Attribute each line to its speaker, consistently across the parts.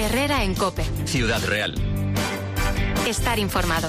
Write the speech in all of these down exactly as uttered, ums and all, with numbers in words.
Speaker 1: Herrera en COPE.
Speaker 2: Ciudad Real.
Speaker 1: Estar informado.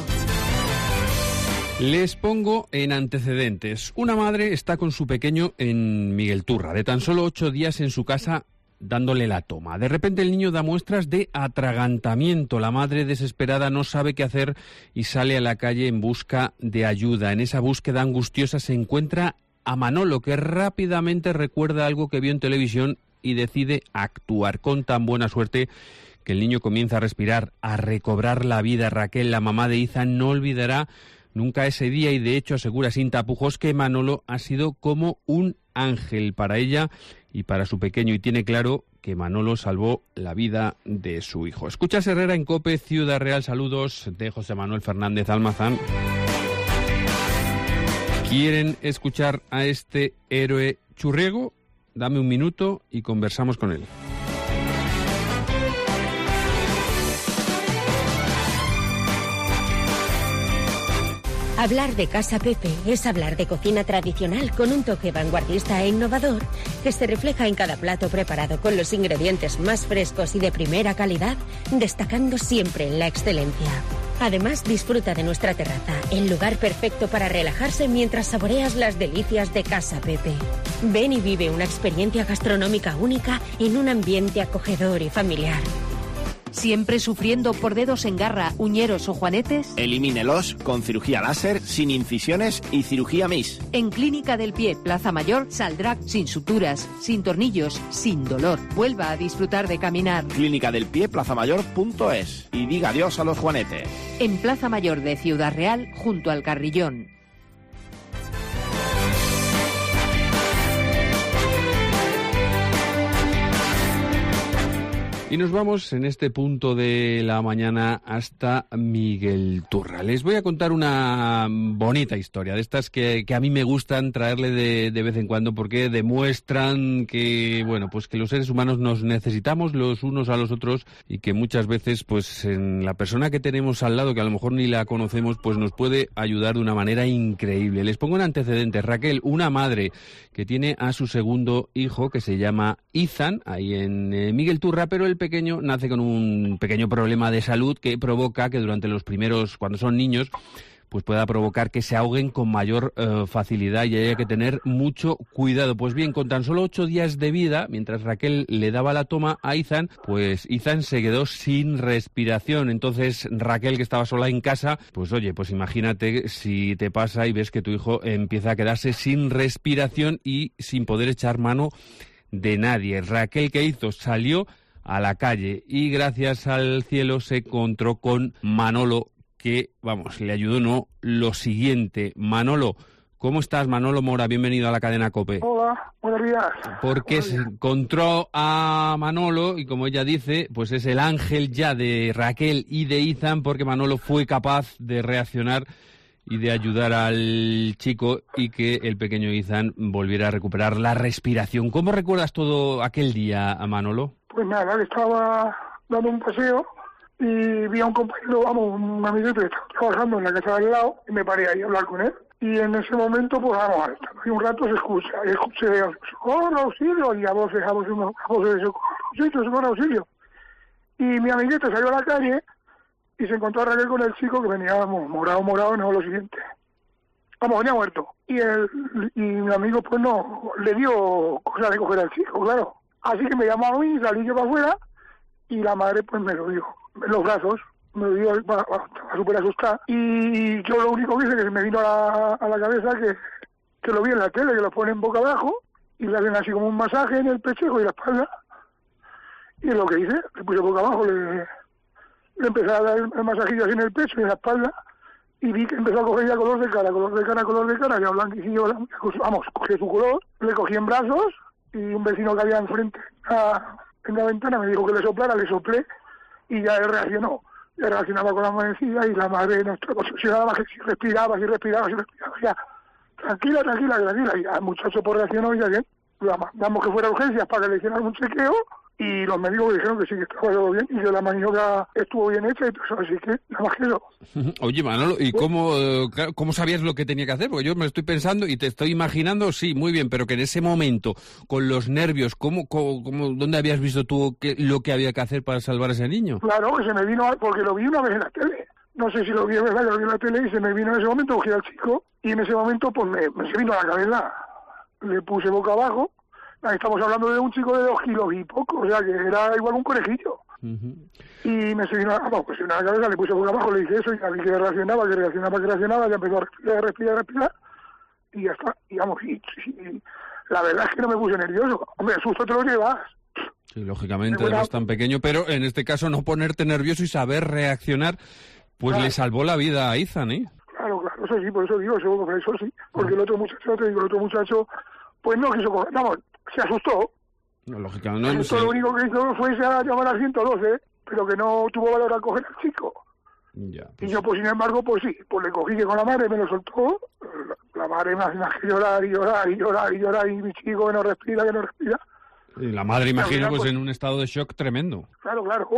Speaker 3: Les pongo en antecedentes. Una madre está con su pequeño en Miguelturra, de tan solo ocho días en su casa, dándole la toma. De repente el niño da muestras de atragantamiento. La madre, desesperada, no sabe qué hacer y sale a la calle en busca de ayuda. En esa búsqueda angustiosa se encuentra a Manolo, que rápidamente recuerda algo que vio en televisión y decide actuar con tan buena suerte que el niño comienza a respirar, a recobrar la vida. Raquel, la mamá de Izan, no olvidará nunca ese día y de hecho asegura sin tapujos que Manolo ha sido como un ángel para ella y para su pequeño, y tiene claro que Manolo salvó la vida de su hijo. Escuchas Herrera en COPE, Ciudad Real. Saludos de José Manuel Fernández Almazán. ¿Quieren escuchar a este héroe churriego? Dame un minuto y conversamos con él.
Speaker 4: Hablar de Casa Pepe es hablar de cocina tradicional con un toque vanguardista e innovador que se refleja en cada plato preparado con los ingredientes más frescos y de primera calidad, destacando siempre en la excelencia. Además, disfruta de nuestra terraza, el lugar perfecto para relajarse mientras saboreas las delicias de Casa Pepe. Ven y vive una experiencia gastronómica única en un ambiente acogedor y familiar.
Speaker 5: ¿Siempre sufriendo por dedos en garra, uñeros o juanetes?
Speaker 6: Elimínelos con cirugía láser, sin incisiones y cirugía M I S.
Speaker 5: En Clínica del Pie, Plaza Mayor, saldrá sin suturas, sin tornillos, sin dolor. Vuelva a disfrutar de caminar.
Speaker 6: Clínica del Pie, plaza mayor punto es. Y diga adiós a los juanetes.
Speaker 5: En Plaza Mayor de Ciudad Real, junto al Carrillón.
Speaker 3: Y nos vamos en este punto de la mañana hasta Miguelturra. Les voy a contar una bonita historia, de estas que, que a mí me gustan traerle de, de vez en cuando, porque demuestran que, bueno, pues que los seres humanos nos necesitamos los unos a los otros y que muchas veces, pues en la persona que tenemos al lado, que a lo mejor ni la conocemos, pues nos puede ayudar de una manera increíble. Les pongo en antecedentes. Raquel, una madre que tiene a su segundo hijo, que se llama Izan, ahí en eh, Miguelturra, pero el pequeño nace con un pequeño problema de salud que provoca que durante los primeros, cuando son niños, pues pueda provocar que se ahoguen con mayor eh, facilidad y haya que tener mucho cuidado. Pues bien, con tan solo ocho días de vida, mientras Raquel le daba la toma a Izan, pues Izan se quedó sin respiración. Entonces Raquel, que estaba sola en casa, pues oye, pues imagínate si te pasa y ves que tu hijo empieza a quedarse sin respiración y sin poder echar mano de nadie. Raquel, ¿qué hizo? Salió a la calle y gracias al cielo se encontró con Manolo, que, vamos, le ayudó no lo siguiente. Manolo, ¿cómo estás? Manolo Mora, bienvenido a la cadena COPE.
Speaker 7: Hola, buenos días.
Speaker 3: Porque
Speaker 7: buenos días.
Speaker 3: Se encontró a Manolo y, como ella dice, pues es el ángel ya de Raquel y de Izan, porque Manolo fue capaz de reaccionar y de ayudar al chico y que el pequeño Izan volviera a recuperar la respiración. ¿Cómo recuerdas todo aquel día, a Manolo?
Speaker 7: Pues nada, que estaba dando un paseo y vi a un compañero, vamos, un amigo que estaba trabajando en la casa de al lado y me paré ahí a hablar con él. Y en ese momento, pues vamos, y un rato se escucha, y escuché socorro, auxilio, y a voces, a voces, a voces de socorro, auxilio, socorro, auxilio. Y mi amiguito salió a la calle y se encontró a Raquel con el chico que venía, vamos, morado, morado, no lo siguiente. Vamos, venía muerto. Y el y mi amigo, pues no, le dio cosa de coger al chico, claro. Así que me llamó a mí, salí yo para afuera y la madre pues me lo dio en los brazos, me lo dio, estaba súper asustada. Y yo lo único que hice, que se me vino a la, a la cabeza, que, que lo vi en la tele, que lo ponen boca abajo y le hacen así como un masaje en el pecho y la espalda. Y es lo que hice, le puse boca abajo, le, le empecé a dar el masajillo así en el pecho y en la espalda y vi que empezó a coger ya color de cara, color de cara, color de cara, ya blanquicillo, vamos, cogí su color, le cogí en brazos. Y un vecino que había enfrente a, en la ventana me dijo que le soplara, le soplé y ya él reaccionó. Ya reaccionaba con la manecilla y la madre nuestra obsesionada, que si respiraba, si respiraba, si respiraba, ya. Tranquila, tranquila, tranquila. Y ya el muchacho por reaccionó y ya bien. Lo mandamos que fuera a urgencias para que le hicieran un chequeo y los médicos dijeron que sí, que estaba todo bien, y que la maniobra estuvo bien hecha y todo eso, así que nada más que eso.
Speaker 3: Oye, Manolo, ¿y cómo, cómo sabías lo que tenía que hacer? Porque yo me lo estoy pensando y te estoy imaginando, sí, muy bien, pero que en ese momento, con los nervios, ¿cómo, cómo, cómo dónde habías visto tú que, lo que había que hacer para salvar a ese niño?
Speaker 7: Claro, que se me vino, porque lo vi una vez en la tele. No sé si lo vi, ¿verdad? Que lo vi en la tele y se me vino en ese momento, cogí al chico y en ese momento pues me, me se vino a la cabeza. Le puse boca abajo. Ahí estamos hablando de un chico de dos kilos y poco, o sea que era igual un conejillo. Uh-huh. Y me se vino a, vamos, pues, a la cabeza, le puse boca abajo, le dije eso y ya vi que reaccionaba, que reaccionaba, que reaccionaba, ya empezó a respirar, respirar, respirar y ya está. Y vamos, y, y, la verdad es que no me puse nervioso. Hombre, el susto te lo llevas.
Speaker 3: Sí, lógicamente, eres tan pequeño, pero en este caso no ponerte nervioso y saber reaccionar, pues claro. Le salvó la vida a Izan, ¿eh?
Speaker 7: Claro, claro, eso sí, por eso digo, eso, eso sí, porque el otro muchacho, te digo, el otro muchacho, pues no quiso coger, vamos, se asustó.
Speaker 3: No, lógicamente, no, no
Speaker 7: sé. Lo único que hizo fue a llamar al ciento doce, pero que no tuvo valor a coger al chico.
Speaker 3: Ya, pues...
Speaker 7: Y yo, pues sin embargo, pues sí, pues le cogí que con la madre, me lo soltó, la, la madre me hace llorar y llorar y llorar y llorar, y mi chico que no respira, que no respira.
Speaker 3: Y la madre, imagino, pues,
Speaker 7: pues
Speaker 3: en un estado de shock tremendo.
Speaker 7: Claro, claro.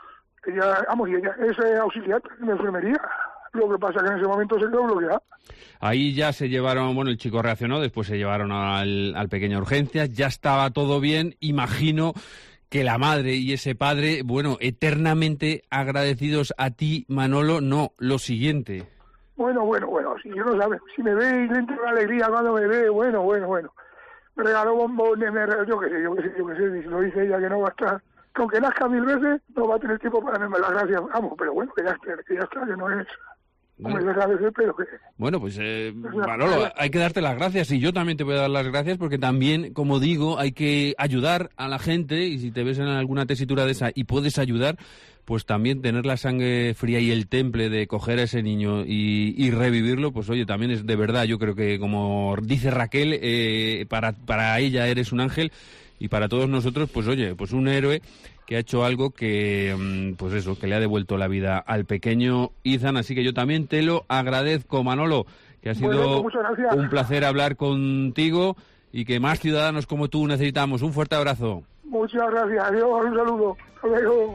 Speaker 7: Ella, vamos, y ella es eh, auxiliar de enfermería. Lo que pasa es que en ese momento se quedó bloqueada.
Speaker 3: Ahí ya se llevaron, bueno, el chico reaccionó, después se llevaron al, al pequeño a urgencias, ya estaba todo bien. Imagino que la madre y ese padre, bueno, eternamente agradecidos a ti, Manolo, no, lo siguiente.
Speaker 7: Bueno, bueno, bueno, si yo no sabe, si me ve y le entra una alegría cuando me ve, bueno, bueno, bueno. Me regaló bombones, me regaló, yo qué sé, yo qué sé, yo qué sé, si lo dice ella que no va a estar, que aunque nazca mil veces, no va a tener tiempo para darme las gracias, vamos, pero bueno, que ya está, que ya está, que no es... Bueno, pero que...
Speaker 3: bueno, pues eh, Manolo, hay que darte las gracias y yo también te voy a dar las gracias porque también, como digo, hay que ayudar a la gente y si te ves en alguna tesitura de esa y puedes ayudar, pues también tener la sangre fría y el temple de coger a ese niño y, y revivirlo, pues oye, también es de verdad, yo creo que como dice Raquel, eh, para, para ella eres un ángel y para todos nosotros, pues oye, pues un héroe que ha hecho algo que, pues eso, que le ha devuelto la vida al pequeño Izan, así que yo también te lo agradezco, Manolo, que ha sido
Speaker 7: bueno,
Speaker 3: un placer hablar contigo y que más ciudadanos como tú necesitamos. Un fuerte abrazo.
Speaker 7: Muchas gracias, adiós, un saludo, hasta luego.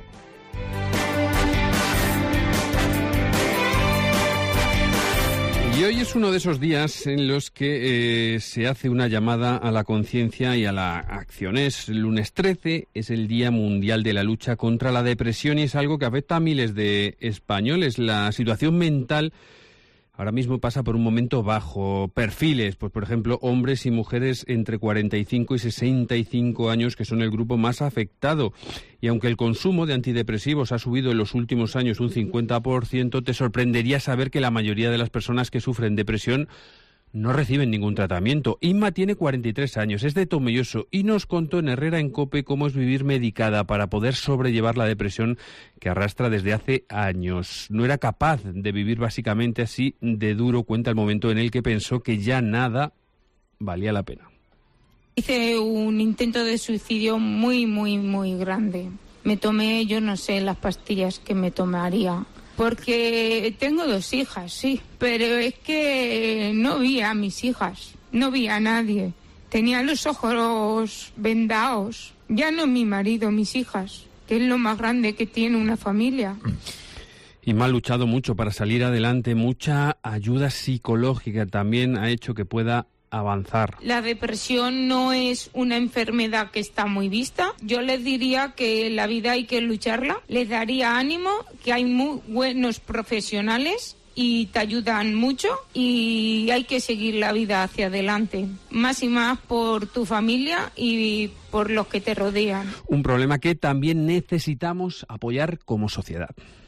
Speaker 3: Y hoy es uno de esos días en los que eh, se hace una llamada a la conciencia y a la acción. Es el lunes trece, es el Día Mundial de la Lucha contra la Depresión y es algo que afecta a miles de españoles. La situación mental ahora mismo pasa por un momento bajo. Perfiles, pues por ejemplo, hombres y mujeres entre cuarenta y cinco y sesenta y cinco años, que son el grupo más afectado. Y aunque el consumo de antidepresivos ha subido en los últimos años un cincuenta por ciento, te sorprendería saber que la mayoría de las personas que sufren depresión no reciben ningún tratamiento. Inma tiene cuarenta y tres años, es de Tomelloso y nos contó en Herrera en COPE cómo es vivir medicada para poder sobrellevar la depresión que arrastra desde hace años. No era capaz de vivir básicamente así de duro, cuenta el momento en el que pensó que ya nada valía la pena.
Speaker 2: Hice un intento de suicidio muy, muy, muy grande. Me tomé, yo no sé, las pastillas que me tomaría. Porque tengo dos hijas, sí, pero es que no vi a mis hijas, no vi a nadie. Tenía los ojos vendados. Ya no mi marido, mis hijas, que es lo más grande que tiene una familia.
Speaker 3: Y me ha luchado mucho para salir adelante. Mucha ayuda psicológica también ha hecho que pueda avanzar.
Speaker 2: La depresión no es una enfermedad que está muy vista. Yo les diría que la vida hay que lucharla. Les daría ánimo, que hay muy buenos profesionales y te ayudan mucho y hay que seguir la vida hacia adelante. Más y más por tu familia y por los que te rodean.
Speaker 3: Un problema que también necesitamos apoyar como sociedad.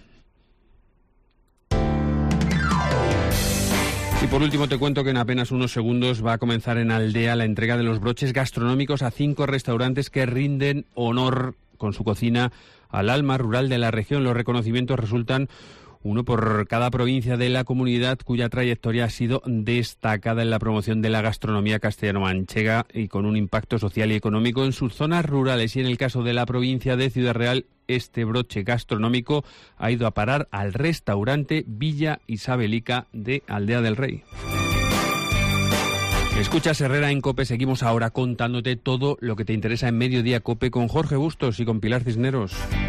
Speaker 3: Y por último te cuento que en apenas unos segundos va a comenzar en Aldea la entrega de los broches gastronómicos a cinco restaurantes que rinden honor con su cocina al alma rural de la región. Los reconocimientos resultan uno por cada provincia de la comunidad cuya trayectoria ha sido destacada en la promoción de la gastronomía castellano-manchega y con un impacto social y económico en sus zonas rurales. Y en el caso de la provincia de Ciudad Real, este broche gastronómico ha ido a parar al restaurante Villa Isabelica de Aldea del Rey. Escuchas Herrera en COPE, seguimos ahora contándote todo lo que te interesa en Mediodía COPE con Jorge Bustos y con Pilar Cisneros.